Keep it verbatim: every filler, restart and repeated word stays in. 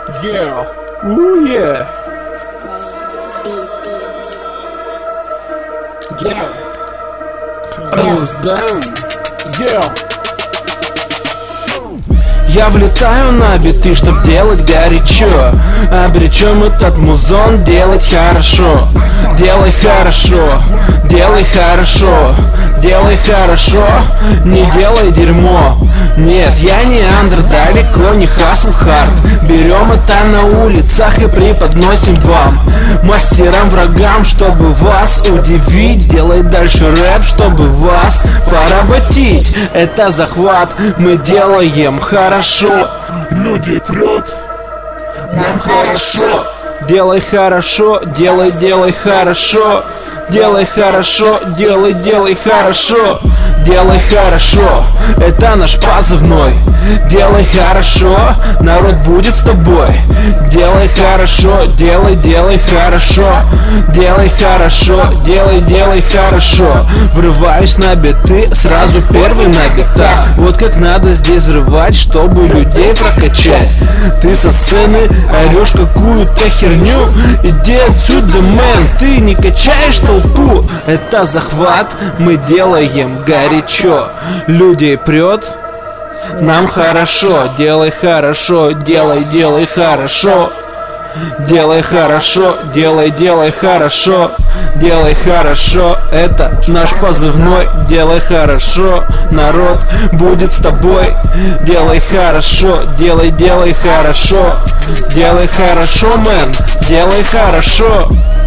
Yeah, ooh yeah. Yeah, hands down. Yeah. Я влетаю на биты, чтоб делать горячо. Обречем этот музон делать хорошо. Делай хорошо, делай хорошо, делай хорошо, не делай дерьмо. Нет, я не андер, далеко не хасл хард. Берем это на улицах и преподносим вам, мастерам, врагам, чтобы вас удивить. Делай дальше рэп, чтобы вас поработить. Это захват, мы делаем хорошо. Люди прет, Нам хорошо. Делай хорошо, делай, делай хорошо. Делай хорошо, делай, делай хорошо. Делай хорошо, это наш позывной. Делай хорошо, народ будет с тобой. Делай хорошо, делай, делай хорошо. Делай хорошо, делай, делай хорошо. Врываюсь на биты, сразу первый на битах. Вот как надо здесь взрывать, чтобы людей прокачать. Ты со сцены орешь какую-то херню. Иди отсюда, мэн, ты не качаешь толпу. Это захват, мы делаем горячо. Людей прет, нам хорошо. Делай хорошо, делай, делай хорошо. Делай хорошо, делай, делай хорошо. Делай хорошо, это наш позывной. Делай хорошо, народ будет с тобой. Делай хорошо, делай, делай хорошо. Делай хорошо, мэн, делай хорошо.